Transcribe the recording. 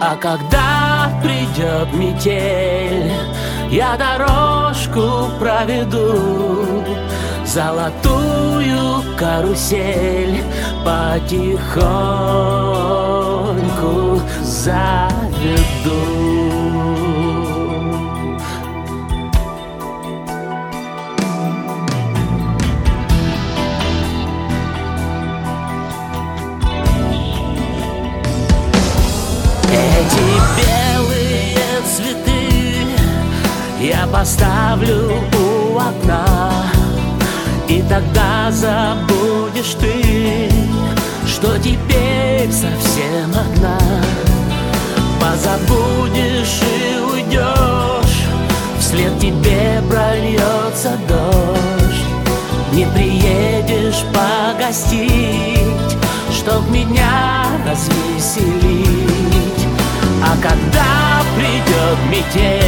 А когда придет метель, я дорожку проведу, золотую карусель потихоньку заведу. Эти белые цветы я поставлю у окна, и тогда забудешь ты, что теперь совсем одна. Позабудешь и уйдешь, вслед тебе прольется дождь. Не приедешь погостить, чтоб меня развеселить. А когда придет метель,